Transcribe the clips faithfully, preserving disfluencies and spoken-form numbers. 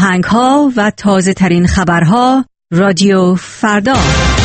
آهنگ‌ها و تازه ترین خبرها رادیو فردا.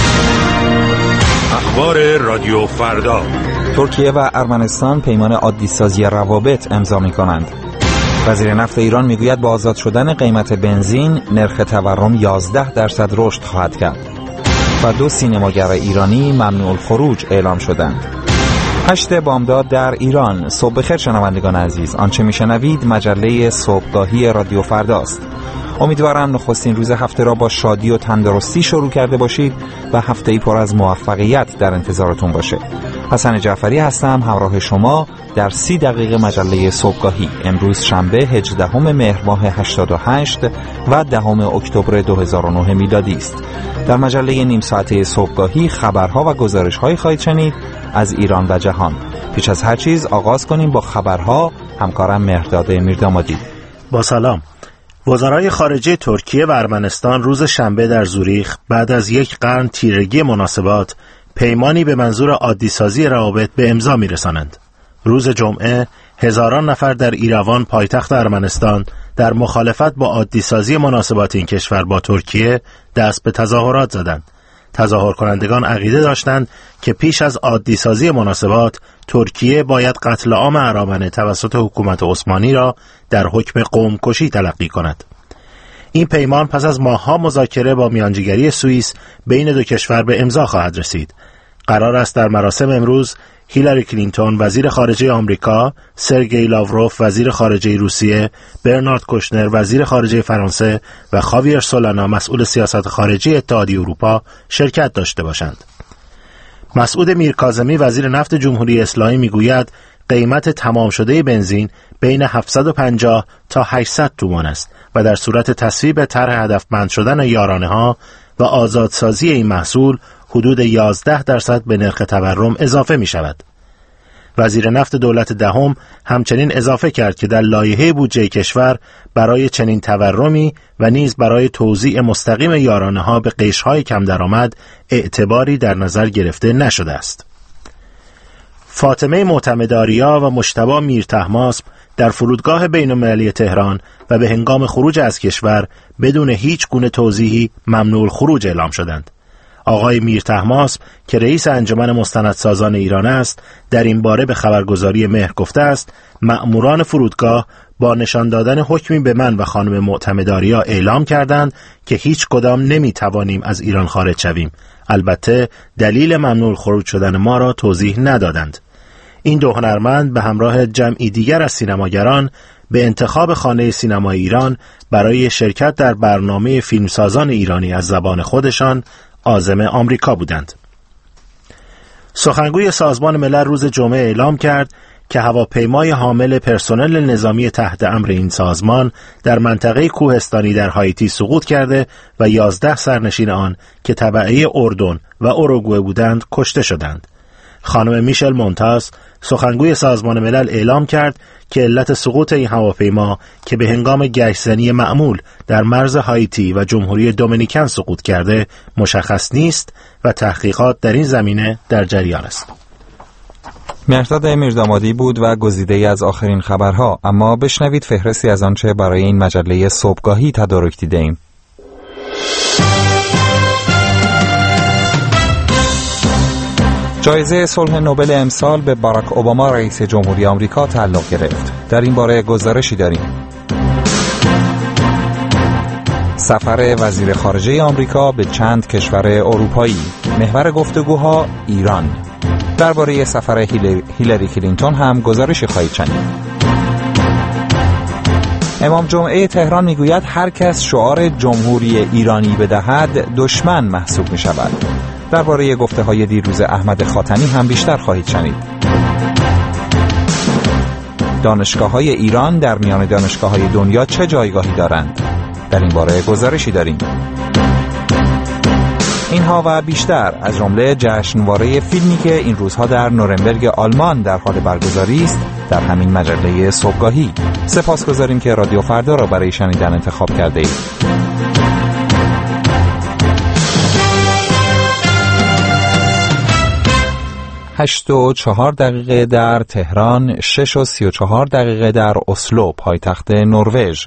اخبار رادیو فردا. ترکیه و ارمنستان پیمان عادی‌سازی روابط امضا می‌کنند. وزیر نفت ایران میگوید با آزاد شدن قیمت بنزین نرخ تورم یازده درصد رشد خواهد کرد. و دو سینماگر ایرانی ممنوع الخروج اعلام شدند. هشت بامداد در ایران. صبح بخیر شنوندگان عزیز، آنچه میشنوید مجله صبحگاهی رادیو فرداست. امیدوارم نخستین روز هفته را با شادی و تندرستی شروع کرده باشید و هفته‌ای پر از موفقیت در انتظارتون باشه. حسن جعفری هستم همراه شما در سی دقیقه مجله صبحگاهی. امروز شنبه هجدهم مهر ماه هشتاد و هشت و دهم اکتبر دو هزار و نه میلادی است. در مجله نیم ساعته صبحگاهی خبرها و گزارش‌هایی خواهید شنید از ایران و جهان. پیش از هر چیز آغاز کنیم با خبرها. همکارم مهرداد میردامادی. با سلام. وزرای خارجه ترکیه و ارمنستان روز شنبه در زوریخ بعد از یک قرن تیرگی مناسبات پیمانی به منظور عادی‌سازی روابط به امضا می‌رسانند. روز جمعه هزاران نفر در ایروان پایتخت ارمنستان در مخالفت با عادی‌سازی مناسبات این کشور با ترکیه دست به تظاهرات زدند. تظاهر کنندگان عقیده داشتند که پیش از عادی‌سازی مناسبات ترکیه باید قتل عام ارامنه توسط حکومت عثمانی را در حکم قوم‌کشی تلقی کند. این پیمان پس از ماه‌ها مذاکره با میانجیگری سوئیس بین دو کشور به امضا خواهد رسید. قرار است در مراسم امروز هیلاری کلینتون وزیر خارجه آمریکا، سرگئی لاوروف وزیر خارجه روسیه، برنارد کوشنر وزیر خارجه فرانسه و خاویر سولانا مسئول سیاست خارجی اتحادیه اروپا شرکت داشته باشند. مسعود میرکاظمی وزیر نفت جمهوری اسلامی میگوید قیمت تمام شده بنزین بین هفتصد و پنجاه تا هشتصد تومان است و در صورت تصویب طرح هدفمند شدن یارانه‌ها و آزادسازی این محصول حدود یازده درصد به نرخ تورم اضافه می شود. وزیر نفت دولت دهم همچنین اضافه کرد که در لایحه بودجه کشور برای چنین تورمی و نیز برای توزیع مستقیم یارانه‌ها به قشرهای کم درآمد اعتباری در نظر گرفته نشده است. فاطمه معتمدآریا و مجتبی میرطهماسب در فرودگاه بین‌المللی تهران و به هنگام خروج از کشور بدون هیچ گونه توضیحی ممنوع الخروج اعلام شدند. آقای میرطهماسب که رئیس انجمن مستندسازان ایران است در این باره به خبرگزاری مهر گفته است مأموران فرودگاه با نشان دادن حکمی به من و خانم معتمدآریا اعلام کردند که هیچ کدام نمی توانیم از ایران خارج شویم. البته دلیل ممنوع خروج شدن ما را توضیح ندادند. این دو هنرمند به همراه جمعی دیگر از سینماگران به انتخاب خانه سینمای ایران برای شرکت در برنامه فیلمسازان ایرانی از زبان خودشان عازم آمریکا بودند. سخنگوی سازمان ملل روز جمعه اعلام کرد که هواپیمای حامل پرسنل نظامی تحت امر این سازمان در منطقه کوهستانی در هایتی سقوط کرده و یازده سرنشین آن که تبعه اردن و اوروگوئه بودند کشته شدند. خانم میشل مونتاس سخنگوی سازمان ملل اعلام کرد که علت سقوط این هواپیما که به هنگام گشتزنی معمول در مرز هایتی و جمهوری دومینیکن سقوط کرده مشخص نیست و تحقیقات در این زمینه در جریان است. مهرداد میردامادی بود و گزیده‌ای از آخرین خبرها. اما بشنوید فهرستی از آنچه برای این مجله صبحگاهی تدارک دیده‌ایم. جایزه صلح نوبل امسال به باراک اوباما رئیس جمهوری آمریکا تعلق گرفت. در این باره گزارشی داریم. سفر وزیر خارجه آمریکا به چند کشور اروپایی. محور گفتگوها ایران. درباره سفر هیلاری کلینتون هم گزارشی خواهید شنید. امام جمعه تهران میگوید هر کس شعار جمهوری ایرانی بدهد دشمن محسوب می شود. درباره گفته‌های دیروز احمد خاتمی هم بیشتر خواهید شنید. دانشگاه‌های ایران در میان دانشگاه‌های دنیا چه جایگاهی دارند؟ در این باره گزارشی داریم. اینها و بیشتر از جمله جشنواره فیلمی که این روزها در نورنبرگ آلمان در حال برگزاری است در همین مجله صبحگاهی. سپاسگزاریم که رادیو فردا را برای شنیدن انتخاب کرده اید. هشت و چهار دقیقه در تهران، شش و سی و چهار دقیقه در اسلو پایتخت نروژ.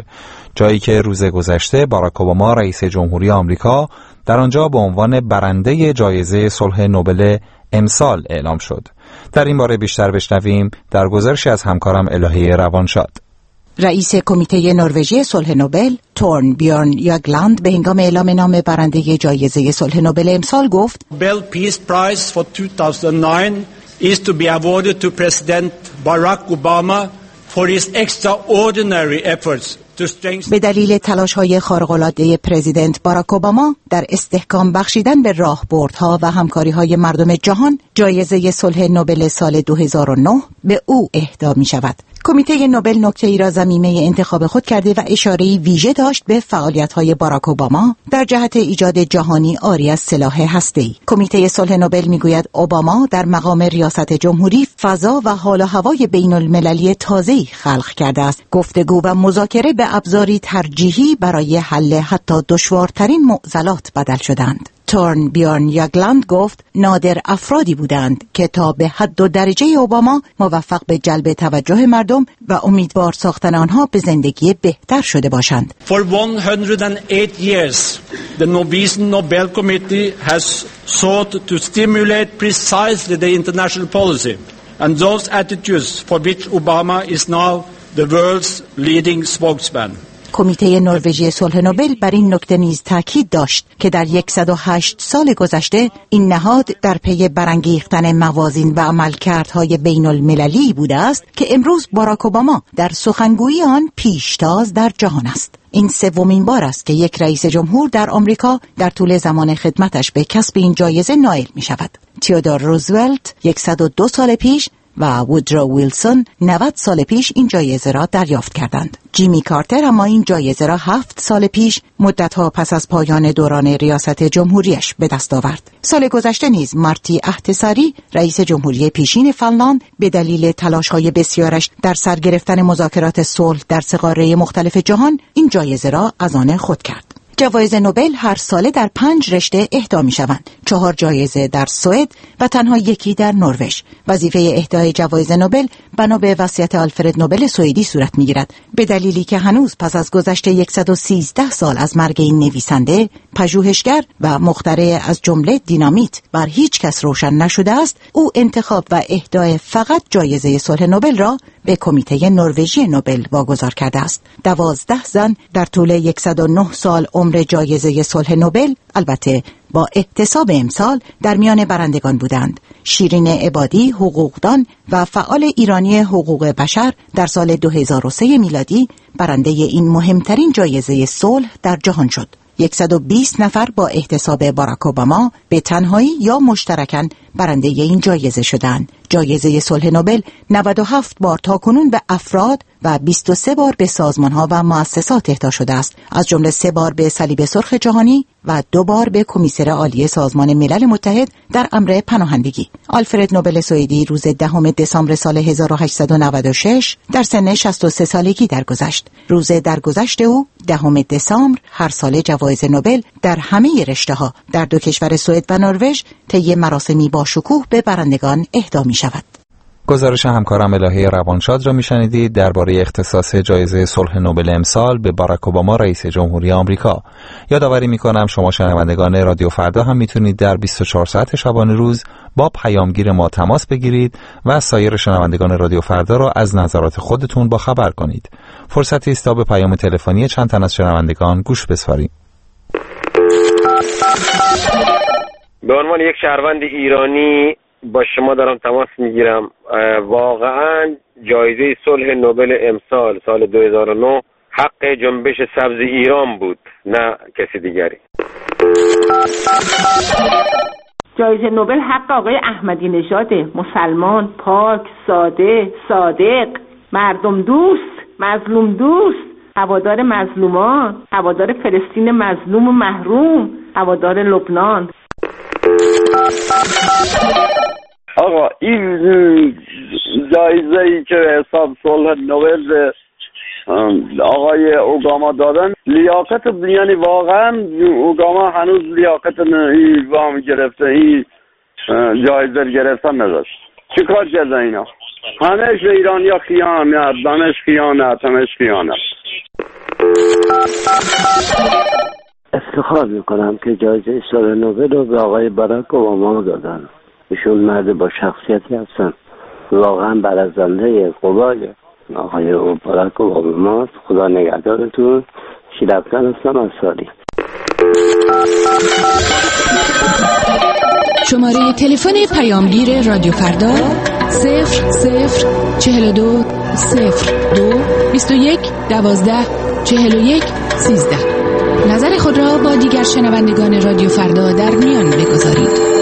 جایی که روز گذشته باراک اوباما رئیس جمهوری آمریکا در آنجا به عنوان برنده جایزه صلح نوبل امسال اعلام شد. در این باره بیشتر بشنویم در گزارشی از همکارم الهه روانشاد. رئیس کمیته نروژی صلح نوبل تورن بیورن یاگلند به هنگام اعلام نام برنده جایزه صلح نوبل امسال گفت Nobel Peace Prize for two thousand nine is to be awarded to President Barack Obama for his extraordinary efforts to strengthen به دلیل تلاش‌های خارق‌العاده پرزیدنت باراک اوباما در استحکام بخشیدن به راهبردها و همکاری‌های مردم جهان، جایزه صلح نوبل سال دو هزار و نه به او اهدا می‌شود. کمیته نوبل نکته‌ای را ضمیمه انتخاب خود کرده و اشاره‌ای ویژه داشت به فعالیت‌های باراک اوباما در جهت ایجاد جهانی عاری از سلاح هسته‌ای. کمیته صلح نوبل می‌گوید اوباما در مقام ریاست جمهوری فضا و حال و هوای بین‌المللی تازه‌ای خلق کرده است. گفتگو و مذاکره به ابزاری ترجیحی برای حل حتی دشوارترین معضلات بدل شدند. تورن بیورن یاگلند گفت نادر افرادی بودند که تا به حد و درجه اوباما موفق به جلب توجه مردم و امیدوار ساختن آنها به زندگی بهتر شده باشند. For one hundred eight years, the Norwegian Nobel Committee has sought to stimulate precisely the international policy and those attitudes for which Obama is now the world's leading spokesman. کمیته نروژی صلح نوبل بر این نکته نیز تاکید داشت که در صد و هشت سال گذشته این نهاد در پی برانگیختن موازین و عملکردهای بین المللی بوده است که امروز باراک اوباما در سخنگویی آن پیشتاز در جهان است. این سومین بار است که یک رئیس جمهور در آمریکا در طول زمان خدمتش به کسب این جایزه نائل می شود. تئودور روزولت صد و دو سال پیش و وودرو ویلسون نود سال پیش این جایزه را دریافت کردند. جیمی کارتر اما این جایزه را هفت سال پیش مدتها پس از پایان دوران ریاست جمهوریش به دست آورد. سال گذشته نیز مارتی احتساری رئیس جمهوری پیشین فنلاند به دلیل تلاش‌های بسیارش در سر گرفتن مذاکرات صلح در سه قاره مختلف جهان این جایزه را از آن خود کرد. جوایز نوبل هر ساله در پنج رشته اهدا می‌شوند. چهار جایزه در سوئد و تنها یکی در نروژ. وظیفه اهدای جوایز نوبل بنا به وصیت آلفرد نوبل سوئدی صورت می‌گیرد. به دلیلی که هنوز پس از گذشت صد و سیزده سال از مرگ این نویسنده، پژوهشگر و مخترع از جمله دینامیت بر هیچ کس روشن نشده است، او انتخاب و اهدای فقط جایزه صلح نوبل را به کمیته نروژی نوبل واگذار کرده است. دوازده زن در طول صد و نه سال عمر جایزه صلح نوبل، البته با احتساب امسال، در میان برندگان بودند. شیرین عبادی، حقوقدان و فعال ایرانی حقوق بشر، در سال دو هزار و سه میلادی برنده این مهمترین جایزه صلح در جهان شد. صد و بیست نفر با احتساب باراک اوباما به تنهایی یا مشترکاً برنده این جایزه شدند. جایزه صلح نوبل نود و هفت بار تاکنون به افراد و بیست و سه بار به سازمان‌ها و مؤسسات اهدا شده است، از جمله سه بار به صلیب سرخ جهانی و دو بار به کمیسر عالی سازمان ملل متحد در امر پناهندگی. آلفرد نوبل سوئدی روز دهم دسامبر سال هزار و هشتصد و نود و شش در سن شصت و سه سالگی درگذشت. روز درگذشت او دهم دسامبر هر سال جوایز نوبل در همه رشته‌ها در دو کشور سوئد و نروژ طی مراسمی با شکوه به برندگان اهدا می‌شود. گزارش همکارم الهه روانشاد را میشنیدید درباره اختصاص جایزه صلح نوبل امسال به باراک اوباما رئیس جمهوری آمریکا. یادآوری میکنم شما شنوندگان رادیو فردا هم میتونید در بیست و چهار ساعت شبانه روز با پیامگیر ما تماس بگیرید و سایر شنوندگان رادیو فردا را از نظرات خودتون با خبر کنید. فرصتی است تا به پیام تلفنی چند تن از شنوندگان گوش بسپاریم. به عنوان یک شهروند ایرانی با شما دارم تماس میگیرم. واقعا جایزه صلح نوبل امسال سال دو هزار و نه حق جنبش سبز ایران بود، نه کسی دیگری. جایزه نوبل حق آقای احمدی نژاده، مسلمان، پاک، ساده، صادق، مردم دوست، مظلوم دوست، هوادار مظلومان، هوادار فلسطین مظلوم و محروم، هوادار لبنان. آقا این جایزه‌ای که حساب صلح نوبل به آقای اوباما دادن، لیاقت، یعنی واقعا اوباما هنوز لیاقت این وام گرفته، این جایزه گرفتن نداشت. چی کار کردن اینا؟ همش به ایرانیا خیانت، همش خیانت، همش خیانت. افتخار میکنم که جایزه صلح نوبل رو به آقای باراک اوباما دادن. ایشون مرد با شخصیتی هستن، واقعا برازنده قوای آقای باراک اوباما. خدا نگهدارتون. شیرافکن هستم از سالی. شماره تلفن پیامگیر رادیو فردا صفر صفر چهل دو صفر دو بیست و یک دوازده چهل و یک سیزده. نظر خود را با دیگر شنوندگان رادیو فردا در میان بگذارید.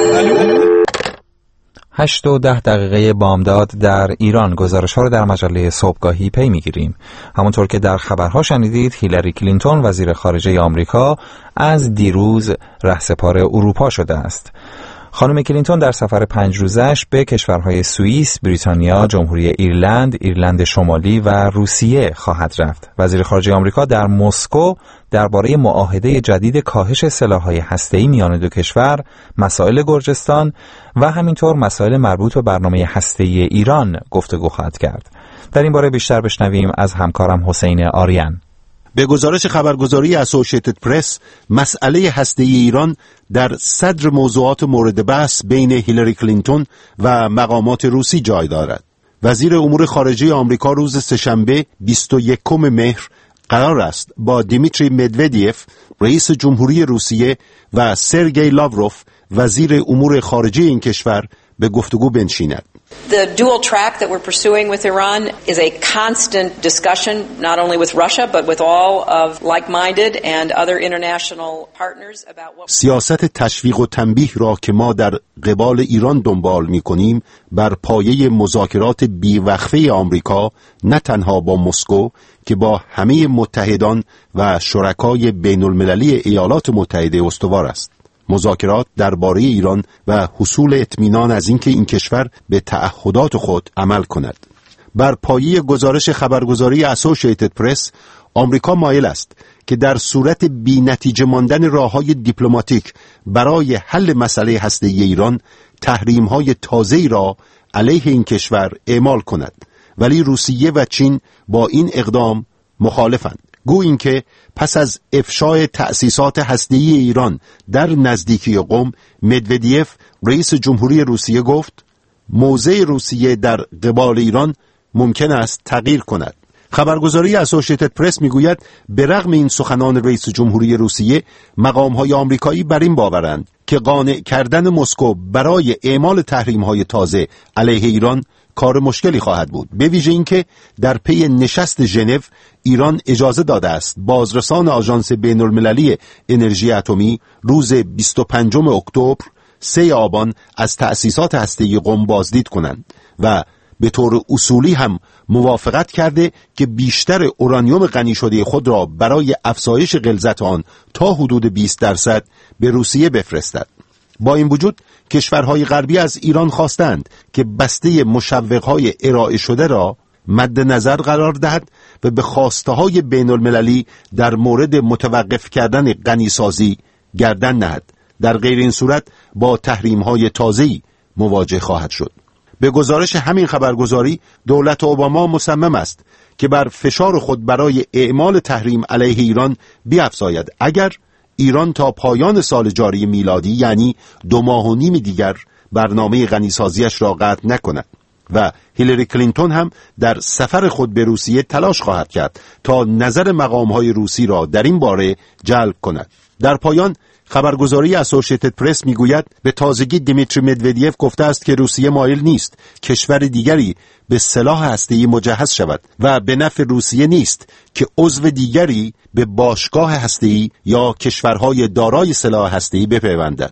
هشت و ده دقیقه بامداد در ایران. گزارش ها رو در مجله صبحگاهی پی میگیریم. همونطور که در خبرها شنیدید، هیلاری کلینتون وزیر خارجه آمریکا از دیروز رهسپار اروپا شده است. خانم کلینتون در سفر پنج روزش به کشورهای سوئیس، بریتانیا، جمهوری ایرلند، ایرلند شمالی و روسیه خواهد رفت. وزیر خارجه آمریکا در مسکو درباره معاهده جدید کاهش سلاح‌های هسته‌ای میان دو کشور، مسائل گرجستان و همینطور مسائل مربوط به برنامه هسته‌ای ایران گفتگو خواهد کرد. در این باره بیشتر بشنویم از همکارم حسین آریان. به گزارش خبرگزاری اسوسییتد پرس، مسئله هسته‌ای ایران در صدر موضوعات مورد بحث بین هیلاری کلینتون و مقامات روسی جای دارد. وزیر امور خارجه آمریکا روز سه‌شنبه بیست و یکم مهر قرار است با دیمیتری مدودیف رئیس جمهوری روسیه و سرگئی لاوروف وزیر امور خارجه این کشور به گفتگو بنشیند. The dual track that we're pursuing with Iran is a constant discussion not only with Russia but with all of like-minded and other international partners about what سیاست تشویق و تنبیه را که ما در قبال ایران دنبال می‌کنیم بر پایه مذاکرات بی‌وقفه آمریکا، نه تنها با مسکو که با همه متحدان و شرکای بین‌المللی ایالات متحده استوار است. مذاکرات درباره ایران و حصول اطمینان از اینکه این کشور به تعهدات خود عمل کند. بر پایه گزارش خبرگزاری اسوسییتد پرس، آمریکا مایل است که در صورت بی نتیجه ماندن راه‌های دیپلماتیک برای حل مسئله هسته‌ای ایران تحریم‌های تازه‌ای را علیه این کشور اعمال کند، ولی روسیه و چین با این اقدام مخالفند. گو این که پس از افشای تأسیسات هسته‌ای ایران در نزدیکی قم، مدودیف رئیس جمهوری روسیه گفت موضع روسیه در قبال ایران ممکن است تغییر کند. خبرگزاری اسوسییتد پرس میگوید به رغم این سخنان رئیس جمهوری روسیه، مقام‌های آمریکایی بر این باورند که قانع کردن مسکو برای اعمال تحریم‌های تازه علیه ایران کار مشکلی خواهد بود، به ویژه اینکه در پی نشست ژنو ایران اجازه داده است بازرسان آژانس بین‌المللی انرژی اتمی روز بیست و پنجم اکتبر سه آبان از تأسیسات هسته‌ای قم بازدید کنند و به طور اصولی هم موافقت کرده که بیشتر اورانیوم غنی شده خود را برای افزایش غلظت آن تا حدود بیست درصد به روسیه بفرستد. با این وجود کشورهای غربی از ایران خواستند که بسته مشوقهای ارائه شده را مد نظر قرار دهد و به خواسته‌های بین المللی در مورد متوقف کردن غنیسازی گردن نهد. در غیر این صورت با تحریم‌های تازه‌ای مواجه خواهد شد. به گزارش همین خبرگزاری، دولت اوباما مصمم است که بر فشار خود برای اعمال تحریم علیه ایران بیفزاید اگر ایران تا پایان سال جاری میلادی، یعنی دو ماه و نیم دیگر، برنامه غنیسازیش را قطع نکند. و هیلاری کلینتون هم در سفر خود به روسیه تلاش خواهد کرد تا نظر مقام‌های روسی را در این باره جلب کند. در پایان خبرگزاری اسوسییتد پرس میگوید به تازگی دیمیتری مدودیف گفته است که روسیه مایل نیست کشور دیگری به سلاح هسته‌ای مجهز شود و به نفع روسیه نیست که عضو دیگری به باشگاه هسته‌ای یا کشورهای دارای سلاح هسته‌ای بپیوندد.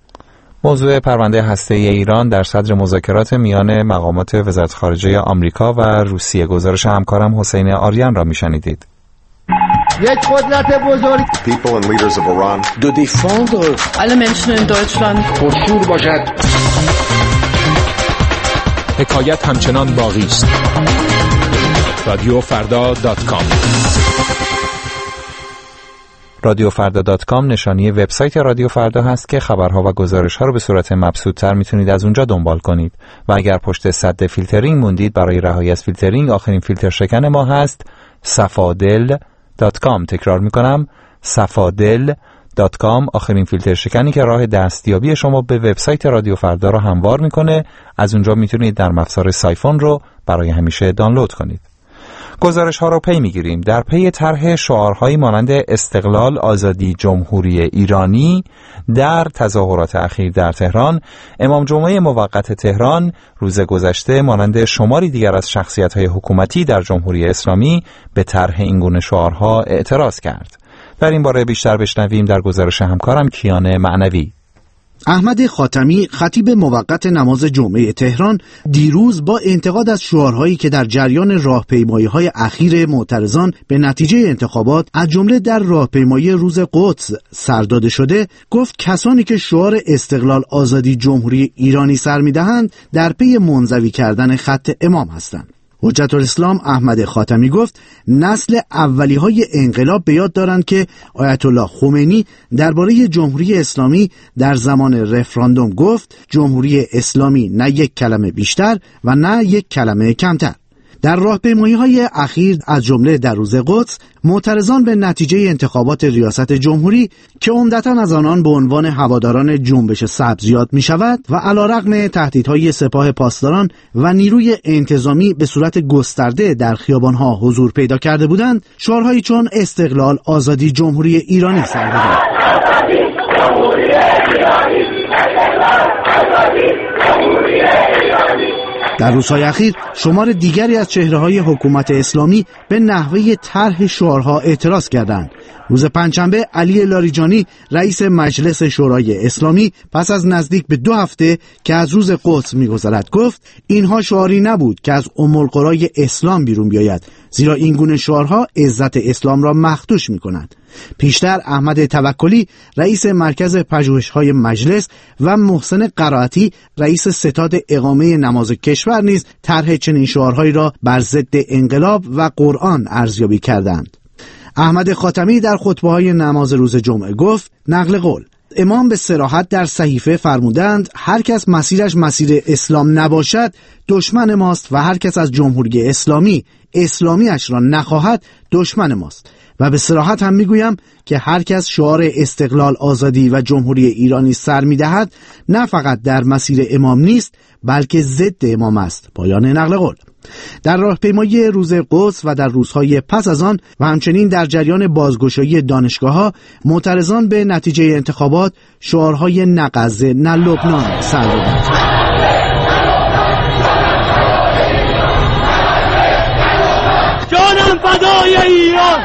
موضوع پرونده هسته‌ای ایران در صدر مذاکرات میان مقامات وزارت خارجه آمریکا و روسیه. گزارش همکارم حسین آریان را میشنیدید. یک قدرت بزرگ people and leaders of Iran de défendre alle Menschen in Deutschland پرشور باشد. حکایت همچنان باقی است. رادیو فردا دات کام رادیو فردا دات کام نشانی وبسایت رادیو فردا هست که خبرها و گزارش‌ها رو به صورت مبسوط‌تر میتونید از اونجا دنبال کنید. و اگر پشت سد فیلترینگ موندید، برای رهایی از فیلترینگ آخرین فیلتر شکن ما هست صفادل دات کام. تکرار میکنم صفادل دات کام. آخرین فیلتر شکنی که راه دستیابی شما به وبسایت رادیو فردا رو هموار میکنه. از اونجا میتونید در افزار سایفون رو برای همیشه دانلود کنید. گزارش ها رو پی میگیریم. در پی طرح شعارهایی مانند استقلال، آزادی، جمهوری ایرانی در تظاهرات اخیر در تهران، امام جمعه موقت تهران روز گذشته مانند شماری دیگر از شخصیت‌های حکومتی در جمهوری اسلامی به طرح این گونه شعارها اعتراض کرد. در این باره بیشتر بشنویم در گزارش همکارم کیان معنوی. احمد خاتمی خطیب موقت نماز جمعه تهران دیروز با انتقاد از شعارهایی که در جریان راهپیمایی‌های اخیر معترضان به نتیجه انتخابات از جمله در راهپیمایی روز قدس سر داده شده، گفت کسانی که شعار استقلال، آزادی، جمهوری ایرانی سر می‌دهند در پی منزوی کردن خط امام هستند. حجت الاسلام احمد خاتمی گفت نسل اولیهای انقلاب به یاد دارند که آیت الله خمینی درباره جمهوری اسلامی در زمان رفراندوم گفت جمهوری اسلامی نه یک کلمه بیشتر و نه یک کلمه کمتر. در راهپیمایی‌های اخیر از جمله در روز قدس، معترضان به نتیجه انتخابات ریاست جمهوری که عمدتاً از آنان به عنوان هواداران جنبش سبز یاد می‌شود و علیرغم تهدیدهای سپاه پاسداران و نیروی انتظامی به صورت گسترده در خیابان‌ها حضور پیدا کرده بودند، شعارهایی چون استقلال، آزادی، جمهوری ایرانی سر دادند. در روزهای اخیر شمار دیگری از چهره‌های حکومت اسلامی به نحوه طرح شعارها اعتراض کردند. روز پنجشنبه علی لاریجانی رئیس مجلس شورای اسلامی پس از نزدیک به دو هفته که از روز قدس می‌گذرد گفت اینها شعاری نبود که از ام القرای اسلام بیرون بیاید، زیرا این گونه شعارها عزت اسلام را مخدوش می‌کنند. پیشتر احمد توکلی رئیس مرکز پژوهش‌های مجلس و محسن قرائتی رئیس ستاد اقامه نماز کشور نیز طرح چنین شعارهایی را بر ضد انقلاب و قرآن ارزیابی کردند. احمد خاتمی در خطبه‌های نماز روز جمعه گفت نقل قول امام به صراحت در صحیفه فرمودند هر کس مسیرش مسیر اسلام نباشد دشمن ماست و هر کس از جمهوری اسلامی اسلامیش را نخواهد دشمن ماست. و به صراحت هم میگویم که هر کس شعار استقلال، آزادی و جمهوری ایرانی سر میدهد نه فقط در مسیر امام نیست بلکه ضد امام است. پایان نقل قول. در راهپیمایی روز قدس و در روزهای پس از آن و همچنین در جریان بازگشایی دانشگاه‌ها معترضان به نتیجه انتخابات شعارهای نه غزه نه لبنان سر دادند. جانم فدای ایران.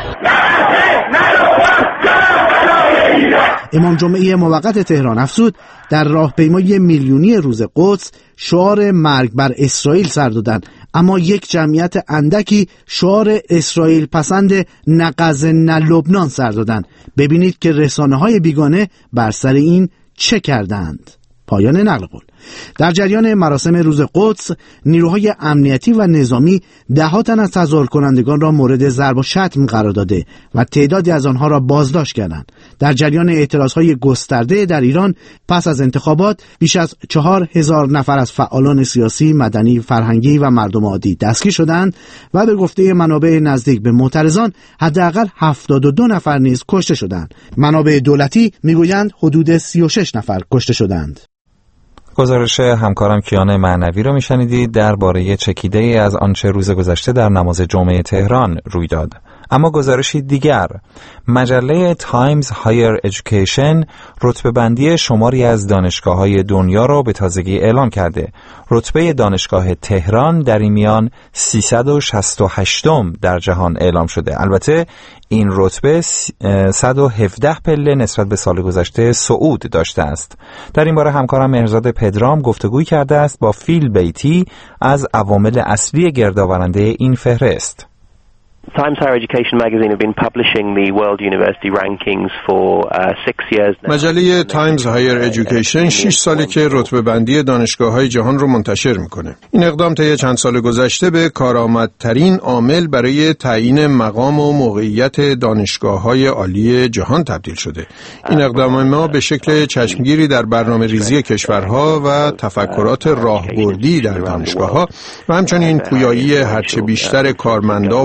امام جمعه موقت تهران افزود در راهپیمایی میلیونی روز قدس شعار مرگ بر اسرائیل سر دادند، اما یک جمعیت اندکی شعار اسرائیل پسند نه غزه نه لبنان سر دادند. ببینید که رسانه‌های بیگانه بر سر این چه کردند. پایان نقل قول. در جریان مراسم روز قدس نیروهای امنیتی و نظامی ده تن از تظاهر کنندگان را مورد ضرب و شتم قرار داده و تعدادی از آنها را بازداشت کردند. در جریان اعتراضهای گسترده در ایران پس از انتخابات بیش از چهار هزار نفر از فعالان سیاسی، مدنی، فرهنگی و مردم عادی دستگیر شدند و به گفته منابع نزدیک به معترضان حداقل هفتاد و دو نفر نیز کشته شدند. منابع دولتی میگویند حدود سی و شش نفر کشته شدند. گزارش همکارم کیان معنوی رو میشنیدید درباره چکیده ای از آنچه روز گذشته در نماز جمعه تهران روی داد. اما گزارشی دیگر، مجله تایمز هایر ایژوکیشن رتبه بندی شماری از دانشگاه‌های دنیا را به تازگی اعلام کرده. رتبه دانشگاه تهران در این میان سیصد و شصت و هشتم در جهان اعلام شده. البته این رتبه صد و هفده پله نسبت به سال گذشته صعود داشته است. در این باره همکارم مهرزاد پدرام گفتگوی کرده است با فیل بیتی از عوامل اصلی گردآورنده این فهرست. Times Higher Education magazine have been publishing the World University rankings for uh, six years now. مجله تایمز هایر ایژوکیشن شش ساله که رتبه بندی دانشگاه‌های جهان رو منتشر میکنه. این اقدام طی چند سال گذشته به کارآمدترین عامل برای تعیین مقام و موقعیت دانشگاه‌های عالی جهان تبدیل شده. این اقدام ما به شکل چشمگیری در برنامه ریزی کشورها و تفکرات راهبردی در دانشگاه‌ها و همچنین پویایی هرچه بیشتر کارمندا و دانشجویان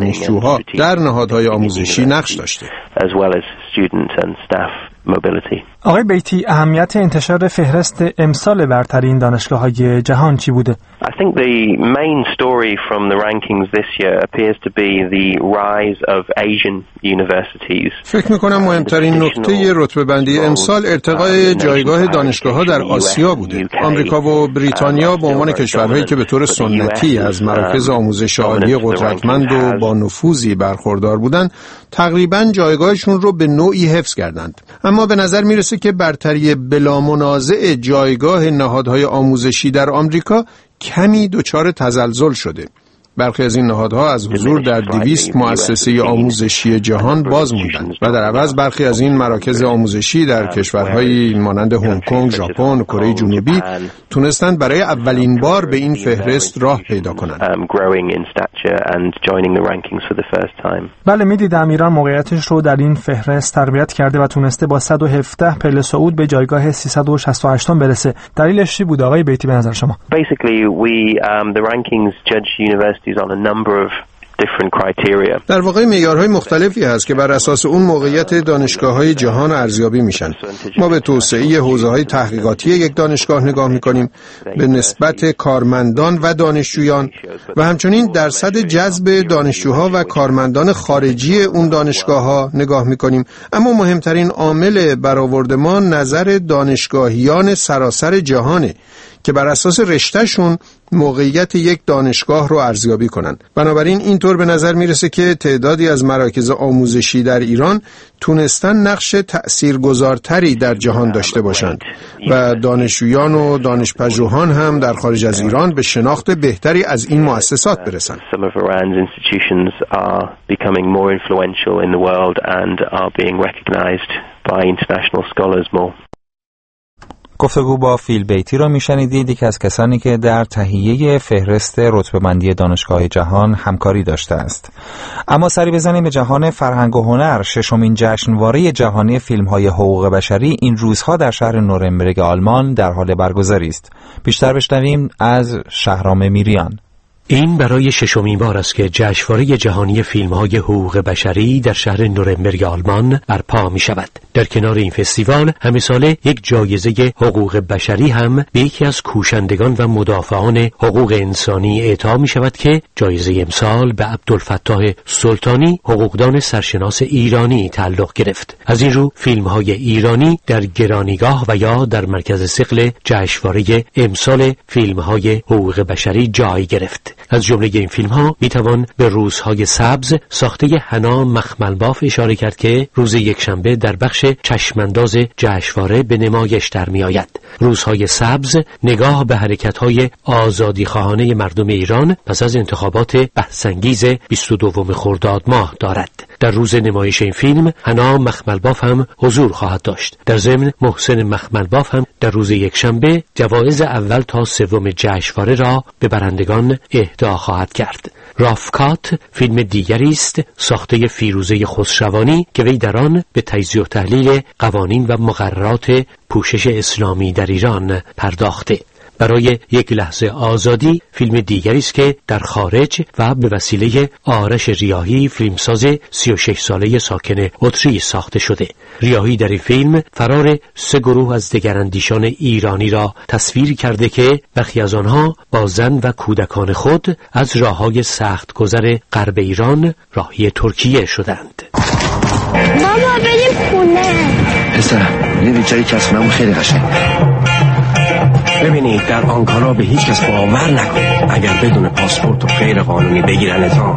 دانشجوها در نهادهای آموزشی نقش داشته. آقای بیتی، اهمیت انتشار فهرست امسال برترین دانشگاه‌های جهان چی بوده؟ I think the main story from the rankings this year appears to be the rise of Asian universities. فکر می‌کنم مهمترین نکته رتبه‌بندی امسال ارتقای جایگاه دانشگاه‌ها در آسیا بوده. آمریکا و بریتانیا به عنوان کشورهایی که به طور سنتی از مراکز آموزش عالی قدرتمند و با نفوذی برخوردار بودند، تقریباً جایگاهشون رو به نوعی حفظ کردند. اما به نظر میرسه که برتری بلا منازع جایگاه نهادهای آموزشی در آمریکا کمی دچار تزلزل شده. برخی از این نهادها از حضور در دویست مؤسسه آموزشی جهان باز موندند و در عوض برخی از این مراکز آموزشی در کشورهای مانند هنگ کنگ، ژاپن، کره جنوبی تونستند برای اولین بار به این فهرست راه پیدا کنند. بله، می‌دیدم ایران موقعیتش رو در این فهرست تقویت کرده و تونسته با صد و هفده پله صعود به جایگاه سیصد و شصت و هشت برسه. دلیلش چی بود آقای بیتی به نظر شما؟ Basically we um, the rankings judge universities on a number of different criteria. در واقع معیارهای مختلفی هست که بر اساس اون موقعیت دانشگاه‌های جهان ارزیابی میشن. ما به توسعه حوزه‌های تحقیقاتی یک دانشگاه نگاه می‌کنیم، به نسبت کارمندان و دانشجویان و همچنین درصد جذب دانشجوها و کارمندان خارجی اون دانشگاه‌ها نگاه می‌کنیم. اما مهمترین عامل برآورد ما نظر دانشگاهیان سراسر جهانه که بر اساس رشتهشون موقعیت یک دانشگاه رو ارزیابی کنن. بنابراین اینطور به نظر میرسه که تعدادی از مراکز آموزشی در ایران تونستن نقش تأثیرگذارتری در جهان داشته باشند و دانشجویان و دانشپژوهان هم در خارج از ایران به شناخت بهتری از این مؤسسات برسن. Some of Iran's institutions are becoming more influential in the world and are being recognized by international scholars more. گفتگو با فیل بیتی رو میشنیدید، یکی از کسانی که در تهیه فهرست رتبه‌بندی دانشگاه جهان همکاری داشته است. اما سری بزنیم به جهان فرهنگ و هنر. ششمین جشنواره جهانی فیلم‌های حقوق بشری این روزها در شهر نورنبرگ آلمان در حال برگزاری است. بیشتر بشنویم از شهرام میریان. این برای ششمین بار است که جشنواره جهانی فیلم‌های حقوق بشری در شهر نورنبرگ آلمان برپا می‌شود. در کنار این فستیوال همه ساله یک جایزه حقوق بشری هم به یکی از کوشندگان و مدافعان حقوق انسانی اعطا می‌شود که جایزه امسال به عبدالفتاح سلطانی، حقوقدان سرشناس ایرانی تعلق گرفت. از این رو فیلم‌های ایرانی در گرانیگاه و یا در مرکز ثقل جشنواره امسال فیلم‌های حقوق بشری جای گرفت. از جمله این فیلم ها می توان به روزهای سبز ساخته حنا مخملباف اشاره کرد که روز یکشنبه در بخش چشمانداز جشنواره به نمایش در می آید. روزهای سبز نگاه به حرکت‌های آزادیخواهانه مردم ایران پس از انتخابات بحث‌انگیز بیست و دوم خرداد ماه دارد. در روز نمایش این فیلم حنا مخملباف هم حضور خواهد داشت. در ضمن محسن مخملباف هم در روز یکشنبه جوایز اول تا سوم جشنواره را به برندگان اهدا خواهد کرد. رافکات فیلم دیگری است ساخته فیروزه خسروانی که وی در آن به تجزیه و تحلیل قوانین و مقررات پوشش اسلامی در ایران پرداخته. برای یک لحظه آزادی فیلم دیگری است که در خارج و به وسیله آرش ریاحی فیلمساز سی و شش ساله ساکن اتریش ساخته شده. ریاحی در این فیلم فرار سه گروه از دگراندیشان ایرانی را تصویر کرده که برخی از آنها با زن و کودکان خود از راههای سخت گذر غرب ایران راهی ترکیه شدند. بابا بریم خونه. پسرم یه جایی که از خونمون خیلی قشنگه. ببینید در آنکارا به هیچ کس باور نکنید. اگر بدون پاسپورت و غیر قانونی بگیرنتان.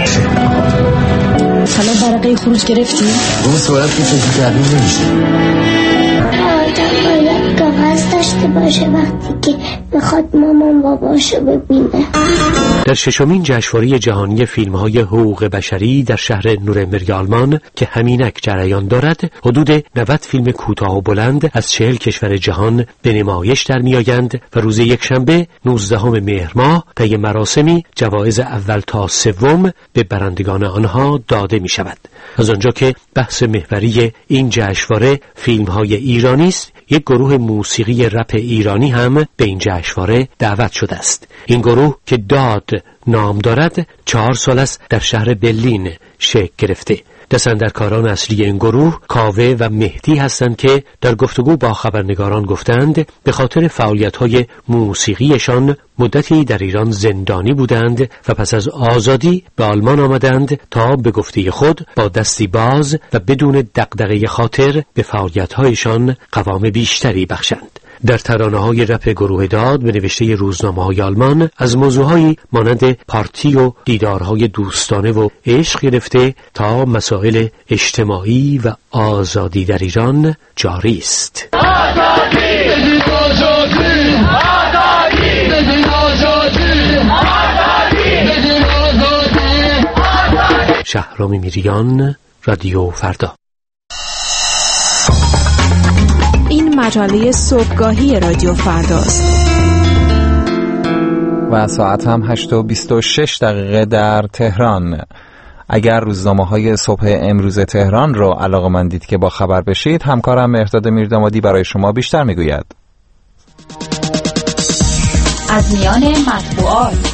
حالا برقه خروج گرفتی؟ اون سوالت که فکر کردیم نمیشه. آدم باید کاغذ داشته باشه وقتی که میخواد مامان باباشو ببینه. در ششمین جشنواره جهانی فیلم‌های حقوق بشری در شهر نورنبرگ آلمان که همینک جریان دارد، حدود نود فیلم کوتاه و بلند از چهل کشور جهان به نمایش در میآیند و روز یکشنبه نوزدهم مهر ماه طی مراسمی جوایز اول تا سوم به برندگان آنها داده می شود. از آنجا که بحث محوری این جشنواره فیلم‌های ایرانی است، یک گروه موسیقی رپ ایرانی هم به این جشنواره دعوت شده است. این گروه که داد نام دارد چهار سال است در شهر برلین شکل گرفته. دست‌اندرکاران اصلی این گروه کاوه و مهدی هستند که در گفتگو با خبرنگاران گفتند به خاطر فعالیت‌های موسیقیشان مدتی در ایران زندانی بودند و پس از آزادی به آلمان آمدند تا به گفته خود با دستی باز و بدون دغدغه خاطر به فعالیت‌هایشان قوام بیشتری بخشند. در ترانه‌های رپ گروه داد به نوشته روزنامه‌های آلمان از موضوعهایی مانند پارتی و دیدارهای دوستانه و عشق گرفته تا مسائل اجتماعی و آزادی در ایران جاری است. شهرام میریان، رادیو فردا. این مجله صبحگاهی رادیو فرداست. و ساعت هم هشت و بیست و شش دقیقه در تهران. اگر روزنامه‌های صبح امروز تهران رو علاقه‌مندید که با خبر بشید، همکارم مهرداد میردامادی برای شما بیشتر میگوید. از میان مطبوعات: